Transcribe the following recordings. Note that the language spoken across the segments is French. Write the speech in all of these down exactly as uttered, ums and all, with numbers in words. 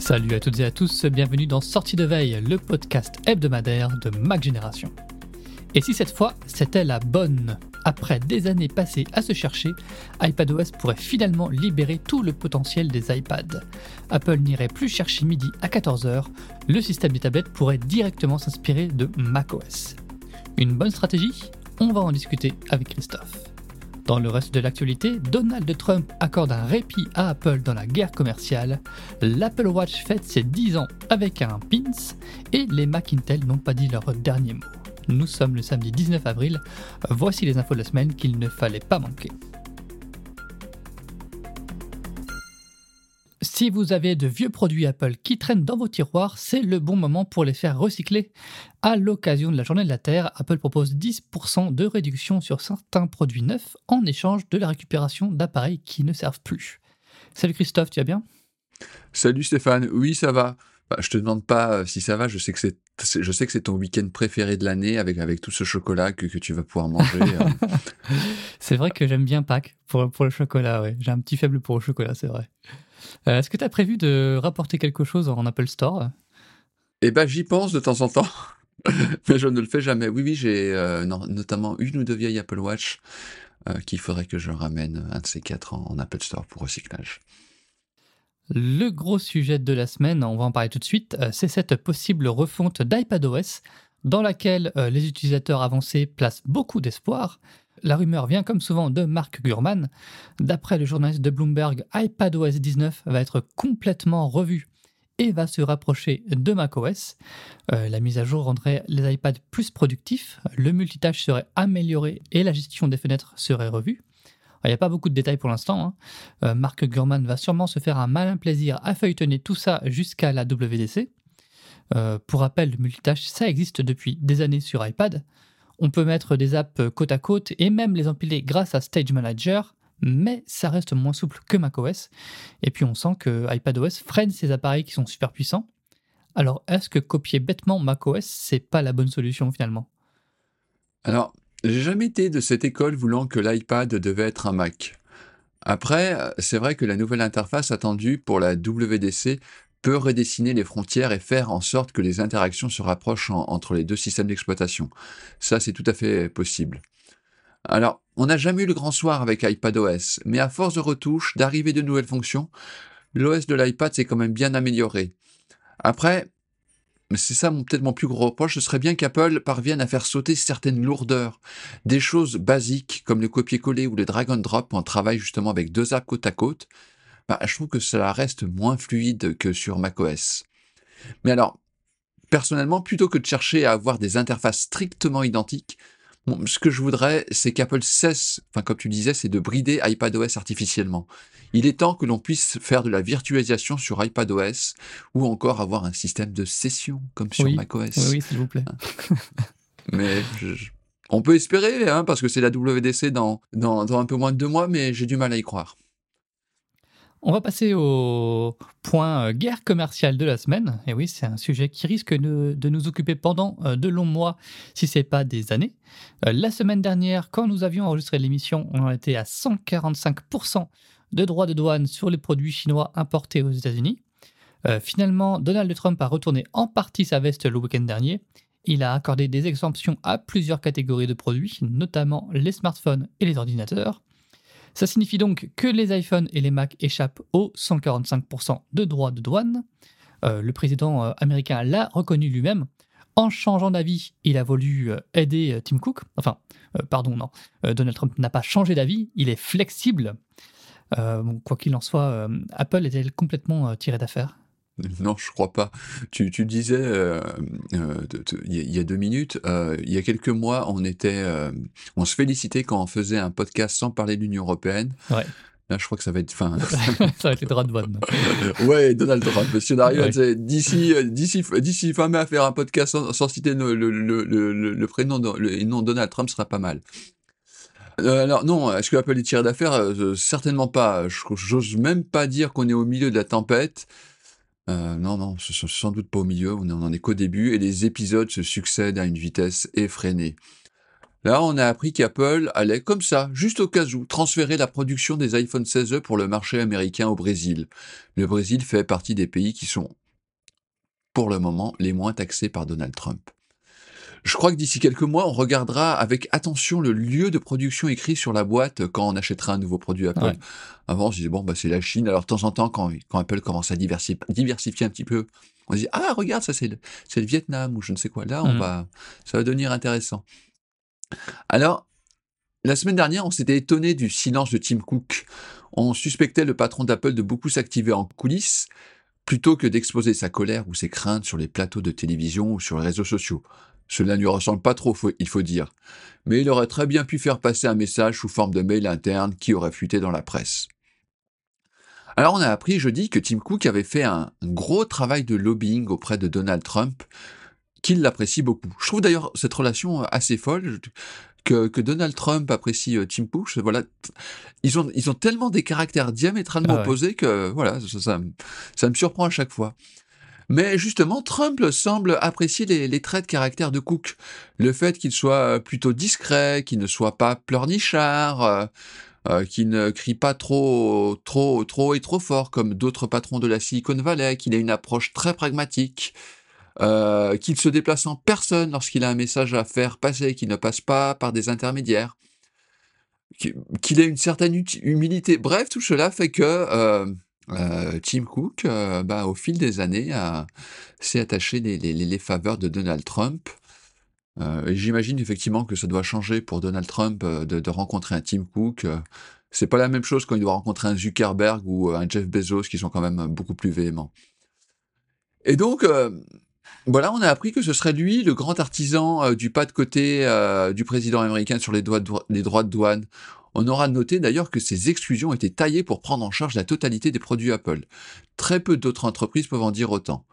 Salut à toutes et à tous, bienvenue dans Sortie de Veille, le podcast hebdomadaire de Mac Génération. Et si cette fois, c'était la bonne? Après des années passées à se chercher, iPadOS pourrait finalement libérer tout le potentiel des iPads. Apple n'irait plus chercher midi à quatorze heures, le système des tablettes pourrait directement s'inspirer de macOS. Une bonne stratégie? On va en discuter avec Christophe. Dans le reste de l'actualité, Donald Trump accorde un répit à Apple dans la guerre commerciale, l'Apple Watch fête ses dix ans avec un pins, et les Mac Intel n'ont pas dit leur dernier mot. Nous sommes le samedi dix-neuf avril, voici les infos de la semaine qu'il ne fallait pas manquer. Si vous avez de vieux produits Apple qui traînent dans vos tiroirs, c'est le bon moment pour les faire recycler. À l'occasion de la Journée de la Terre, Apple propose dix pour cent de réduction sur certains produits neufs en échange de la récupération d'appareils qui ne servent plus. Salut Christophe, tu vas bien ? Salut Stéphane, oui ça va. Bah, je te demande pas si ça va, je sais que c'est, je sais que c'est ton week-end préféré de l'année avec, avec tout ce chocolat que, que tu vas pouvoir manger. C'est vrai que j'aime bien Pâques pour, pour le chocolat, ouais. J'ai un petit faible pour le chocolat, c'est vrai. Euh, est-ce que tu as prévu de rapporter quelque chose en Apple Store ? Eh ben j'y pense de temps en temps, mais je ne le fais jamais. Oui, oui, j'ai euh, non, notamment une ou deux vieilles Apple Watch euh, qu'il faudrait que je ramène un de ces quatre en, en Apple Store pour recyclage. Le gros sujet de la semaine, on va en parler tout de suite, c'est cette possible refonte d'iPadOS dans laquelle les utilisateurs avancés placent beaucoup d'espoir. La rumeur vient comme souvent de Mark Gurman. D'après le journaliste de Bloomberg, iPadOS dix-neuf va être complètement revu et va se rapprocher de macOS. Euh, la mise à jour rendrait les iPads plus productifs, le multitâche serait amélioré et la gestion des fenêtres serait revue. Il n'y a pas beaucoup de détails pour l'instant. Hein. Euh, Mark Gurman va sûrement se faire un malin plaisir à feuilletonner tout ça jusqu'à la W D C. Euh, pour rappel, le multitâche, ça existe depuis des années sur iPad. On peut mettre des apps côte à côte et même les empiler grâce à Stage Manager, mais ça reste moins souple que macOS. Et puis on sent que iPadOS freine ces appareils qui sont super puissants. Alors est-ce que copier bêtement macOS, c'est pas la bonne solution finalement ? Alors, j'ai jamais été de cette école voulant que l'iPad devait être un Mac. Après, c'est vrai que la nouvelle interface attendue pour la W D C peut redessiner les frontières et faire en sorte que les interactions se rapprochent en, entre les deux systèmes d'exploitation. Ça, c'est tout à fait possible. Alors, on n'a jamais eu le grand soir avec iPadOS, mais à force de retouches, d'arrivée de nouvelles fonctions, l'O S de l'iPad s'est quand même bien amélioré. Après, c'est ça mon, peut-être mon plus gros reproche, ce serait bien qu'Apple parvienne à faire sauter certaines lourdeurs. Des choses basiques comme le copier-coller ou le drag and drop quand on travaille justement avec deux apps côte à côte, bah, je trouve que cela reste moins fluide que sur macOS. Mais alors, personnellement, plutôt que de chercher à avoir des interfaces strictement identiques, bon, ce que je voudrais, c'est qu'Apple cesse, enfin comme tu disais, c'est de brider iPadOS artificiellement. Il est temps que l'on puisse faire de la virtualisation sur iPadOS ou encore avoir un système de session comme sur oui, macOS. Oui, oui, s'il vous plaît. Mais je, je, on peut espérer, hein, parce que c'est la W D C dans, dans, dans un peu moins de deux mois, mais j'ai du mal à y croire. On va passer au point guerre commerciale de la semaine. Et oui, c'est un sujet qui risque de, de nous occuper pendant de longs mois, si ce n'est pas des années. La semaine dernière, quand nous avions enregistré l'émission, on en était à cent quarante-cinq pour cent de droits de douane sur les produits chinois importés aux États-Unis. Euh, finalement, Donald Trump a retourné en partie sa veste le week-end dernier. Il a accordé des exemptions à plusieurs catégories de produits, notamment les smartphones et les ordinateurs. Ça signifie donc que les iPhones et les Mac échappent aux cent quarante-cinq pour cent de droits de douane. Euh, le président euh, américain l'a reconnu lui-même. En changeant d'avis, il a voulu euh, aider euh, Tim Cook. Enfin, euh, pardon, non. Euh, Donald Trump n'a pas changé d'avis, il est flexible. Euh, bon, quoi qu'il en soit, euh, Apple est-elle complètement euh, tirée d'affaire ? Non, je crois pas. Tu, tu disais, euh, euh, il y a deux minutes, euh, il y a quelques mois, on était, euh, on se félicitait quand on faisait un podcast sans parler de l'Union européenne. Ouais. Là, je crois que ça va être fin. Ça va être les droits de douane. Ouais, Donald Trump. Si on arrive Ouais. à, d'ici, d'ici, d'ici fin mai à faire un podcast sans, sans citer le, le, le, le, le prénom, de, le nom de Donald Trump, sera pas mal. Euh, alors non, est-ce que Apple est tiré d'affaire ? euh, Certainement pas. Je, j'ose même pas dire qu'on est au milieu de la tempête. Euh, non, non, ce sont sans doute pas au milieu, on n'en est qu'au début, et les épisodes se succèdent à une vitesse effrénée. Là, on a appris qu'Apple allait, comme ça, juste au cas où, transférer la production des iPhone seize e pour le marché américain au Brésil. Le Brésil fait partie des pays qui sont, pour le moment, les moins taxés par Donald Trump. Je crois que d'ici quelques mois, on regardera avec attention le lieu de production écrit sur la boîte quand on achètera un nouveau produit Apple. Ouais. Avant, on se disait, bon, bah, c'est la Chine. Alors, de temps en temps, quand, quand Apple commence à diversifier, diversifier un petit peu, on se dit, ah, regarde, ça, c'est le, c'est le Vietnam ou je ne sais quoi. Là, on Mhm. va, ça va devenir intéressant. Alors, la semaine dernière, on s'était étonné du silence de Tim Cook. On suspectait le patron d'Apple de beaucoup s'activer en coulisses, plutôt que d'exposer sa colère ou ses craintes sur les plateaux de télévision ou sur les réseaux sociaux. Cela ne lui ressemble pas trop, faut- il faut dire. Mais il aurait très bien pu faire passer un message sous forme de mail interne qui aurait fuité dans la presse. Alors on a appris jeudi que Tim Cook avait fait un gros travail de lobbying auprès de Donald Trump, qu'il l'apprécie beaucoup. Je trouve d'ailleurs cette relation assez folle, que, que Donald Trump apprécie euh, Tim Cook. Voilà, ils ont, ils ont tellement des caractères diamétralement Ah ouais. opposés que voilà, ça, ça me- ça me surprend à chaque fois. Mais justement, Trump semble apprécier les, les traits de caractère de Cook. Le fait qu'il soit plutôt discret, qu'il ne soit pas pleurnichard, euh, euh, qu'il ne crie pas trop, trop, trop et trop fort comme d'autres patrons de la Silicon Valley, qu'il ait une approche très pragmatique, euh, qu'il se déplace en personne lorsqu'il a un message à faire passer, qu'il ne passe pas par des intermédiaires, qu'il qu'il ait une certaine uti- humilité. Bref, tout cela fait que euh, euh, Tim Cook, euh, bah, au fil des années, a- s'est attaché les, les- les faveurs de Donald Trump. Euh, et j'imagine effectivement que ça doit changer pour Donald Trump euh, de, de rencontrer un Tim Cook. Euh, c'est pas la même chose quand il doit rencontrer un Zuckerberg ou euh, un Jeff Bezos qui sont quand même euh, beaucoup plus véhéments. Et donc, euh, voilà, on a appris que ce serait lui le grand artisan euh, du pas de côté euh, du président américain sur les, doigts de doi- les droits de douane. On aura noté d'ailleurs que ces exclusions étaient taillées pour prendre en charge la totalité des produits Apple. Très peu d'autres entreprises peuvent en dire autant.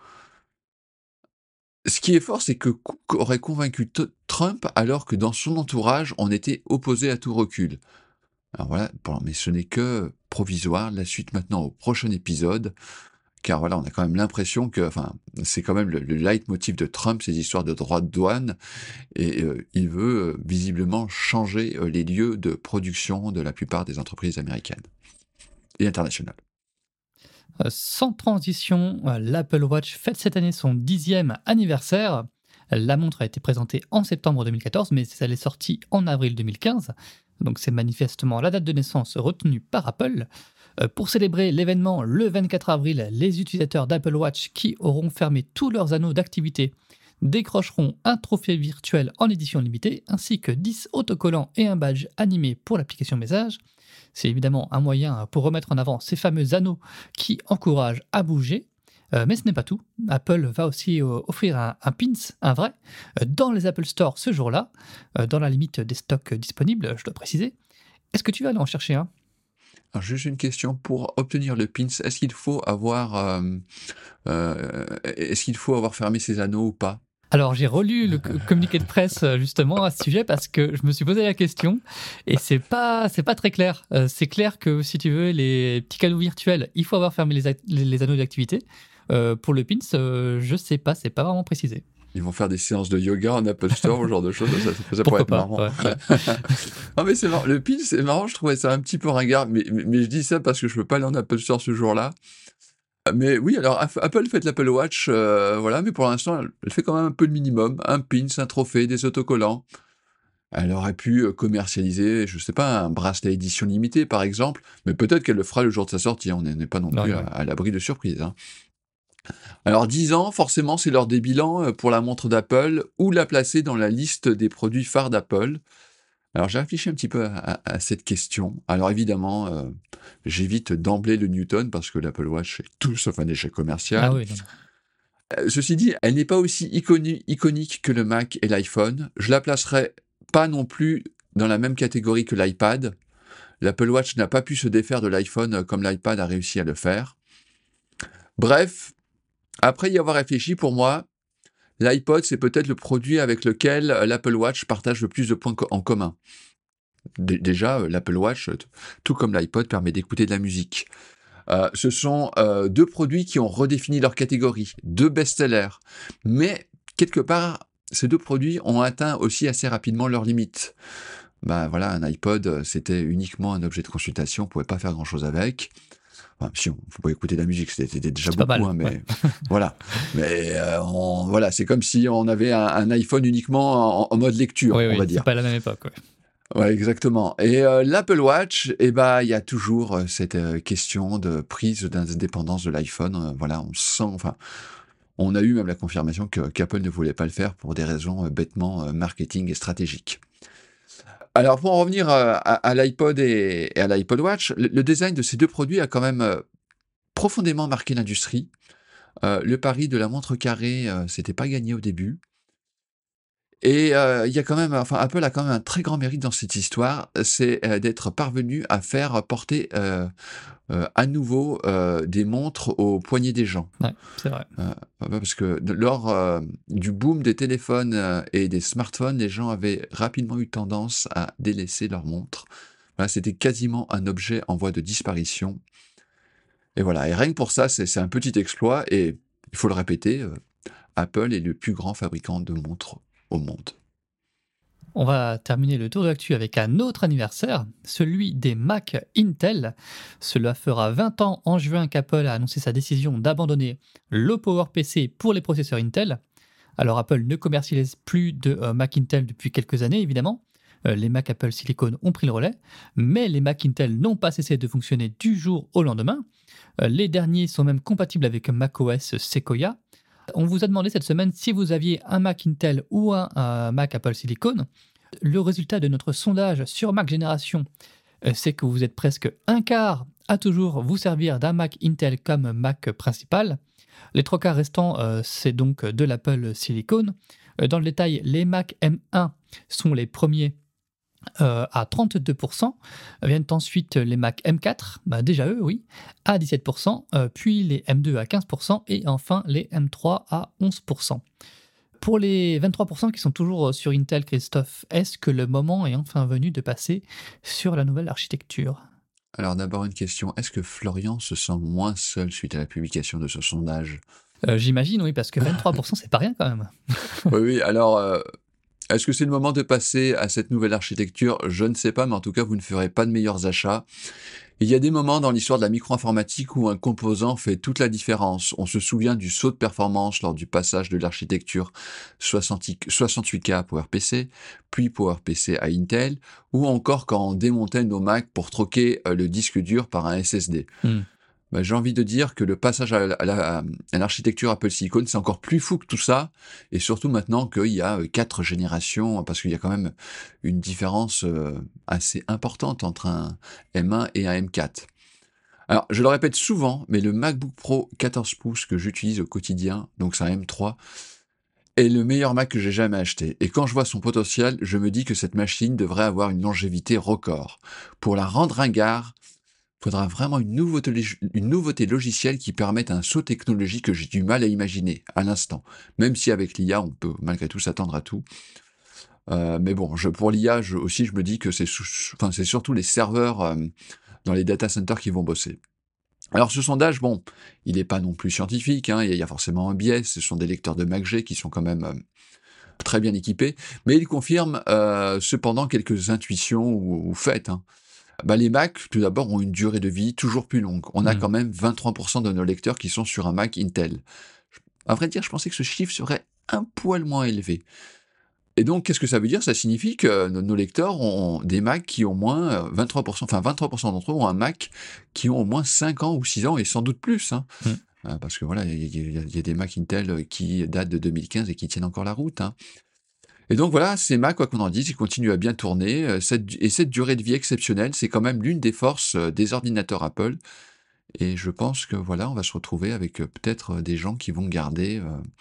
Ce qui est fort, c'est que Cook aurait convaincu T- Trump alors que dans son entourage, on était opposé à tout recul. Alors voilà, bon, mais ce n'est que provisoire. La suite maintenant au prochain épisode. Car voilà, on a quand même l'impression que, enfin, c'est quand même le, le leitmotiv de Trump, ces histoires de droits de douane, et euh, il veut euh, visiblement changer euh, les lieux de production de la plupart des entreprises américaines et internationales. Euh, Sans transition, euh, l'Apple Watch fête cette année son dixième anniversaire. La montre a été présentée en septembre deux mille quatorze, mais elle est sortie en avril deux mille quinze. Donc c'est manifestement la date de naissance retenue par Apple. Euh, Pour célébrer l'événement le vingt-quatre avril, les utilisateurs d'Apple Watch qui auront fermé tous leurs anneaux d'activité décrocheront un trophée virtuel en édition limitée, ainsi que dix autocollants et un badge animé pour l'application Message. C'est évidemment un moyen pour remettre en avant ces fameux anneaux qui encouragent à bouger. Euh, mais ce n'est pas tout. Apple va aussi euh, offrir un, un pins, un vrai, euh, dans les Apple Store ce jour-là, euh, dans la limite des stocks disponibles, je dois préciser. Est-ce que tu vas aller en chercher un? Alors juste une question, pour obtenir le pins, est-ce qu'il faut avoir, euh, euh, est-ce qu'il faut avoir fermé ses anneaux ou pas? Alors j'ai relu le co- communiqué de presse euh, justement à ce sujet parce que je me suis posé la question et c'est pas c'est pas très clair. Euh, c'est clair que si tu veux les petits cadeaux virtuels, il faut avoir fermé les, act- les, les anneaux d'activité. Euh, pour le pins, euh, je sais pas, c'est pas vraiment précisé. Ils vont faire des séances de yoga en Apple Store, ce genre de choses, ça, ça, ça pourrait Pourquoi être pas? marrant. Ouais, ouais. Ah mais c'est marrant, le pin c'est marrant, je trouvais ça un petit peu ringard, mais, mais, mais je dis ça parce que je peux pas aller en Apple Store ce jour-là. Mais oui, alors Aff- Apple fait de l'Apple Watch, euh, voilà, mais pour l'instant, elle, elle fait quand même un peu le minimum, un pins, un trophée, des autocollants. Elle aurait pu euh, commercialiser, je sais pas, un bracelet édition limitée par exemple, mais peut-être qu'elle le fera le jour de sa sortie, on n'est n'est pas non Ouais, plus à, ouais. à l'abri de surprises, hein. Alors dix ans, forcément, c'est l'heure des bilans euh, pour la montre d'Apple, ou la placer dans la liste des produits phares d'Apple. Alors j'ai réfléchi un petit peu à, à- à cette question. Alors évidemment, euh, j'évite d'emblée le Newton parce que l'Apple Watch est tout sauf un échec commercial. Ah oui, non, non. Euh, ceci dit, elle n'est pas aussi iconi- iconique que le Mac et l'iPhone. Je la placerai pas non plus dans la même catégorie que l'iPad. L'Apple Watch n'a pas pu se défaire de l'iPhone euh, comme l'iPad a réussi à le faire. Bref, après y avoir réfléchi, pour moi, l'iPod, c'est peut-être le produit avec lequel euh, l'Apple Watch partage le plus de points co- en commun. Dé- Déjà, euh, l'Apple Watch, euh, t- tout comme l'iPod, permet d'écouter de la musique. Euh, ce sont euh, deux produits qui ont redéfini leur catégorie, deux best-sellers. Mais, quelque part, ces deux produits ont atteint aussi assez rapidement leurs limites. Ben voilà, un iPod, c'était uniquement un objet de consultation, on pouvait pas faire grand-chose avec. Enfin, si, on faut pas écouter de la musique, c'était c'était déjà C'est pas beaucoup, mal, hein, ouais. mais voilà. Mais euh, on- voilà, c'est comme si on avait un, un iPhone uniquement en, en mode lecture, Oui, on va oui, c'est dire. pas la même époque, ouais. Ouais, exactement. Et euh, l'Apple Watch, eh ben, il y a toujours euh, cette euh, question de prise d'indépendance de l'iPhone. Euh, voilà, on sent, enfin, on a eu même la confirmation que qu'Apple ne voulait pas le faire pour des raisons euh, bêtement euh, marketing et stratégiques. Alors, pour en revenir euh, à, à l'iPod et, et à l'iPod Watch, le, le design de ces deux produits a quand même euh, profondément marqué l'industrie. Euh, le pari de la montre carrée, euh, c'était pas gagné au début. Et euh, il y a quand même, enfin, Apple a quand même un très grand mérite dans cette histoire, c'est euh, d'être parvenu à faire porter euh, euh, à nouveau euh, des montres aux poignets des gens. Ouais, c'est vrai. Euh, ouais, parce que de- lors euh, du boom des téléphones euh, et des smartphones, les gens avaient rapidement eu tendance à délaisser leurs montres. Voilà, c'était quasiment un objet en voie de disparition. Et voilà, et rien que pour ça, c'est c'est un petit exploit. Et il faut le répéter, euh, Apple est le plus grand fabricant de montres au monde. On va terminer le tour de l'actu avec un autre anniversaire, celui des Mac Intel. Cela fera vingt ans en juin qu'Apple a annoncé sa décision d'abandonner le PowerPC pour les processeurs Intel. Alors Apple ne commercialise plus de euh, Mac Intel depuis quelques années, évidemment. Euh, les Mac Apple Silicon ont pris le relais, mais les Mac Intel n'ont pas cessé de fonctionner du jour au lendemain. Euh, les derniers sont même compatibles avec macOS Sequoia. On vous a demandé cette semaine si vous aviez un Mac Intel ou un, un Mac Apple Silicon. Le résultat de notre sondage sur Mac Génération, euh, c'est que vous êtes presque un quart à toujours vous servir d'un Mac Intel comme Mac principal. Les trois quarts restants, euh, c'est donc de l'Apple Silicon. Euh, dans le détail, les Mac M un sont les premiers euh, à trente-deux pour cent. Viennent ensuite les Mac M quatre, bah déjà eux, oui, à dix-sept pour cent, euh, puis les M deux à quinze pour cent et enfin les M trois à onze pour cent. Pour les vingt-trois pour cent qui sont toujours sur Intel, Christophe, est-ce que le moment est enfin venu de passer sur la nouvelle architecture? Alors d'abord une question, est-ce que Florian se sent moins seul suite à la publication de ce sondage? Euh, J'imagine, oui, parce que vingt-trois pour cent c'est pas rien quand même. Oui, oui, alors euh, est-ce que c'est le moment de passer à cette nouvelle architecture? Je ne sais pas, mais en tout cas, vous ne ferez pas de meilleurs achats. Il y a des moments dans l'histoire de la micro-informatique où un composant fait toute la différence. On se souvient du saut de performance lors du passage de l'architecture soixante-huit K à PowerPC, puis PowerPC à Intel, ou encore quand on démontait nos Mac pour troquer euh, le disque dur par un S S D. Hmm. Bah, j'ai envie de dire que le passage à, la- à la- à l'architecture Apple Silicon, c'est encore plus fou que tout ça, et surtout maintenant qu'il y a euh, quatre générations, parce qu'il y a quand même une différence euh, assez importante entre un M un et un M quatre. Alors, je le répète souvent, mais le MacBook Pro quatorze pouces que j'utilise au quotidien, donc c'est un M trois, est le meilleur Mac que j'ai jamais acheté. Et quand je vois son potentiel, je me dis que cette machine devrait avoir une longévité record. Pour la rendre ringard, il faudra vraiment une nouveauté, lég- une nouveauté logicielle qui permette un saut technologique que j'ai du mal à imaginer à l'instant. Même si avec l'I A, on peut malgré tout s'attendre à tout. Euh, mais bon, je, pour l'I A je, aussi, je me dis que c'est sous- enfin, c'est surtout les serveurs euh, dans les data centers qui vont bosser. Alors ce sondage, bon, il n'est pas non plus scientifique, hein, il y a- il y a forcément un biais, ce sont des lecteurs de MacG qui sont quand même euh, très bien équipés, mais il confirme euh, cependant quelques intuitions ou, ou faits, hein. Bah, les Mac, tout d'abord, ont une durée de vie toujours plus longue. On a Hmm. quand même vingt-trois pour cent de nos lecteurs qui sont sur un Mac Intel. À vrai dire, je pensais que ce chiffre serait un poil moins élevé. Et donc, qu'est-ce que ça veut dire? Ça signifie que nos nos lecteurs ont des Macs qui ont au moins euh, vingt-trois pour cent, enfin vingt-trois pour cent d'entre eux ont un Mac qui ont au moins cinq ans ou six ans et sans doute plus, hein. Hmm. Euh, Parce que voilà, il y, a- il y a il y a des Mac Intel qui datent de deux mille quinze et qui tiennent encore la route, hein. Et donc voilà, ces Mac, quoi qu'on en dise, ils continuent à bien tourner. euh, cette du- et cette durée de vie exceptionnelle, c'est quand même l'une des forces euh, des ordinateurs Apple. Et je pense que voilà, on va se retrouver avec euh, peut-être euh, des gens qui vont garder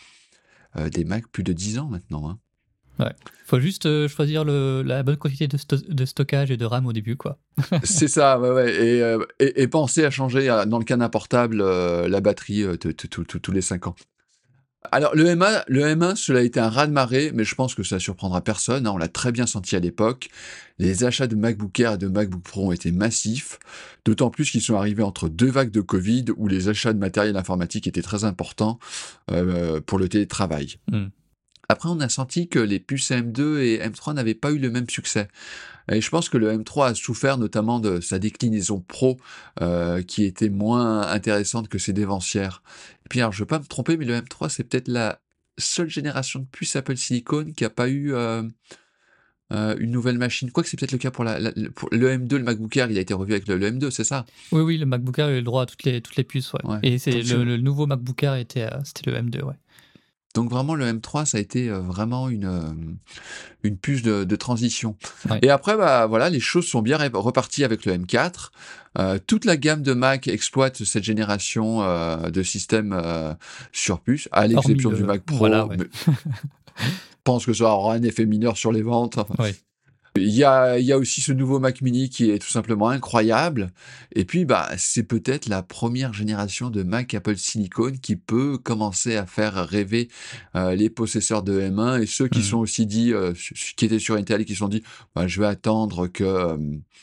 euh, euh, des Mac plus de dix ans maintenant, hein. Ouais. Faut juste euh, choisir le, la bonne quantité de, sto- de stockage et de RAM au début, quoi. C'est ça, ouais, ouais. Et, euh, et, et pensez à changer, euh, dans le cas d'un portable, euh, la batterie euh, t- t- t- t- tous les cinq ans. Alors, le M un, le M un, cela a été un raz-de-marée, mais je pense que ça surprendra personne, hein, on l'a très bien senti à l'époque. Les achats de MacBook Air et de MacBook Pro ont été massifs, d'autant plus qu'ils sont arrivés entre deux vagues de Covid où les achats de matériel informatique étaient très importants euh, pour le télétravail. Hmm. Après, on a senti que les puces M deux et M trois n'avaient pas eu le même succès. Et je pense que le M trois a souffert notamment de sa déclinaison Pro, euh, qui était moins intéressante que ses dévancières. Et puis, alors, je ne veux pas me tromper, mais le M trois, c'est peut-être la seule génération de puces Apple Silicon qui n'a pas eu euh, euh, une nouvelle machine. Quoique c'est peut-être le cas pour, la, la- pour le M deux, le MacBook Air, il a été revu avec le, le M deux, c'est ça? Oui, oui, le MacBook Air a eu le droit à toutes les, toutes les puces, ouais. Ouais. Et c'est Donc, le, c'est- le nouveau MacBook Air était, euh, c'était le M deux, ouais. donc vraiment, le M trois, ça a été euh, vraiment une, euh, une puce de, de transition. Ouais. Et après, bah, voilà, les choses sont bien ré- reparties avec le M quatre. Euh, toute la gamme de Mac exploite cette génération euh, de systèmes euh, sur puce, à l'exception Hormis du le- Mac Pro. voilà, ouais. Mais je pense que ça aura un effet mineur sur les ventes. Enfin, Ouais. il y a, il y a aussi ce nouveau Mac Mini qui est tout simplement incroyable. Et puis, bah, c'est peut-être la première génération de Mac Apple Silicon qui peut commencer à faire rêver euh, les possesseurs de M un et ceux qui Mhm. sont aussi dit, euh, su- qui étaient sur Intel et qui se sont dit, bah, je vais attendre que euh,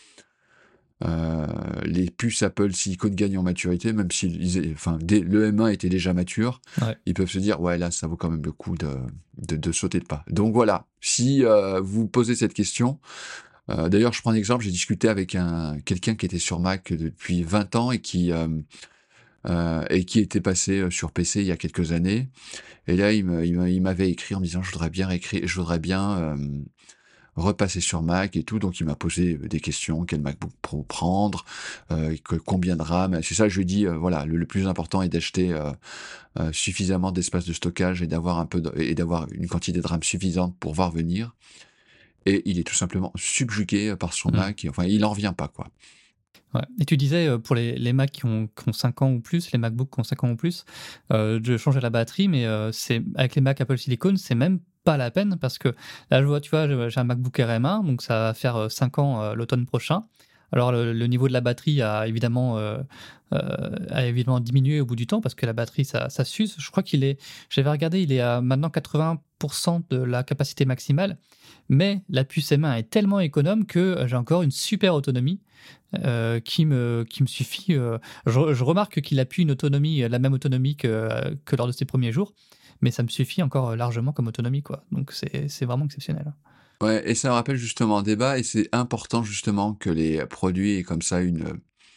euh, les puces Apple Silicon gagnent en maturité, même si ils aient- enfin, dès- le M un était déjà mature. Ouais. Ils peuvent se dire, ouais, là, ça vaut quand même le coup de, de, de sauter le pas. Donc voilà, si euh, vous posez cette question, euh, d'ailleurs, je prends un exemple, j'ai discuté avec un, quelqu'un qui était sur Mac depuis vingt ans et qui, euh, euh, et qui était passé euh, sur P C il y a quelques années. Et là, il me- il me- il m'avait écrit en me disant, je voudrais bien écrire, je voudrais bien euh, repasser sur Mac et tout. Donc, il m'a posé des questions, quel MacBook Pro prendre, euh, que- combien de RAM. C'est ça, je lui ai dit, euh, voilà, le, le plus important est d'acheter euh, euh, suffisamment d'espace de stockage et d'avoir un peu de- et d'avoir une quantité de RAM suffisante pour voir venir. Et il est tout simplement subjugué par son Mhm. Mac. Et, enfin, il en revient pas, quoi. Ouais. Et tu disais, euh, pour les, les Mac qui ont, qui ont cinq ans ou plus, les MacBooks qui ont cinq ans ou plus, euh, de changer la batterie, mais euh, c'est, avec les Mac Apple Silicon, c'est même pas la peine parce que là, je vois, tu vois, j'ai j'ai un MacBook Air M un, donc ça va faire euh, cinq ans euh, l'automne prochain. Alors, le, le niveau de la batterie a évidemment, euh, euh, a évidemment diminué au bout du temps parce que la batterie, ça, ça s'use. Je crois qu'il est, j'avais regardé, il est à maintenant quatre-vingts pour cent de la capacité maximale, mais la puce M un est tellement économe que j'ai encore une super autonomie. Euh, qui, me, qui me suffit. euh, je, je remarque qu'il a pu une autonomie, la même autonomie que, que lors de ses premiers jours, mais ça me suffit encore largement comme autonomie, quoi. Donc c'est, c'est vraiment exceptionnel. Ouais, et ça me rappelle justement un débat, et c'est important justement que les produits aient comme ça une,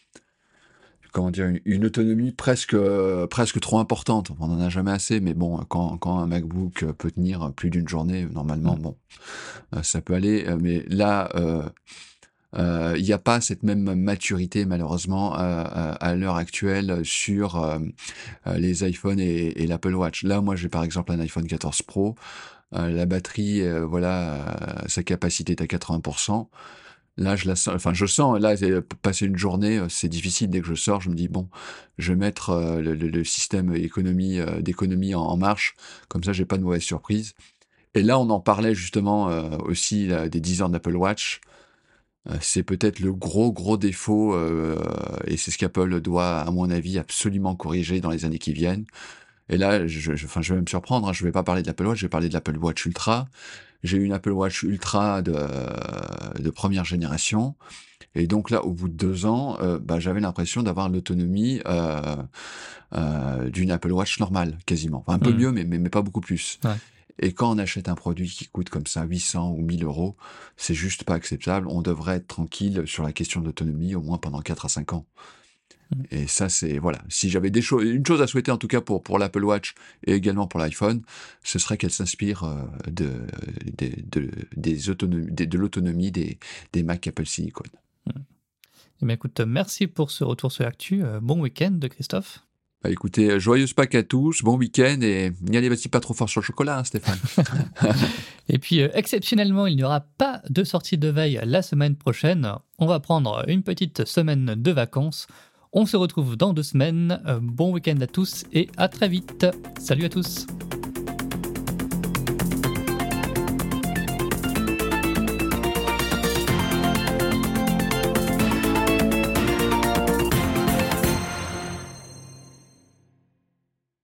comment dire, une, une autonomie presque, euh, presque trop importante. On n'en a jamais assez, mais bon, quand, quand un MacBook peut tenir plus d'une journée, normalement, Mm. bon, euh, ça peut aller. euh, Mais là, euh, euh, il n'y a pas cette même maturité, malheureusement, euh, euh, à l'heure actuelle sur euh, euh, les iPhones et, et l'Apple Watch. Là, moi, j'ai par exemple un iPhone quatorze Pro. Euh, la batterie, euh, voilà, euh, sa capacité est à quatre-vingts pour cent. Là, je la sens, enfin, je sens, là, c'est- passer une journée, euh, c'est difficile. Dès que je sors, je me dis, bon, je vais mettre euh, le, le- le système économie, euh, d'économie en, en marche. Comme ça, j'ai pas de mauvaise surprise. Et là, on en parlait justement euh, aussi là, des dix ans d'Apple Watch. Euh, c'est peut-être le gros, gros défaut, euh, et c'est ce qu'Apple doit, à mon avis, absolument corriger dans les années qui viennent. Et là, je, je, enfin, je vais me surprendre, hein, je vais pas parler de l'Apple Watch, je vais parler de l'Apple Watch Ultra. J'ai eu une Apple Watch Ultra de, de première génération. Et donc là, au bout de deux ans, euh, bah, j'avais l'impression d'avoir l'autonomie euh, euh, d'une Apple Watch normale, quasiment. Enfin, un peu Mm. mieux, mais, mais, mais pas beaucoup plus. Ouais. Et quand on achète un produit qui coûte comme ça huit cents ou mille euros, c'est juste pas acceptable. On devrait être tranquille sur la question de l'autonomie, au moins pendant quatre à cinq ans. Mm. Et ça, c'est, voilà. Si j'avais des choses, une chose à souhaiter, en tout cas, pour, pour l'Apple Watch et également pour l'iPhone, ce serait qu'elle s'inspire euh, de, de, de, des autonomies, de, de l'autonomie des, des Mac Apple Silicon. Eh bien, écoute, merci pour ce retour sur l'actu. Euh, bon week-end, Christophe. Bah, écoutez, joyeuse Pâques à tous, bon week-end, et n'y allez pas trop fort sur le chocolat, hein, Stéphane. Et puis, euh, exceptionnellement, il n'y aura pas de sortie de veille la semaine prochaine. On va prendre une petite semaine de vacances. On se retrouve dans deux semaines. Euh, bon week-end à tous et à très vite. Salut à tous.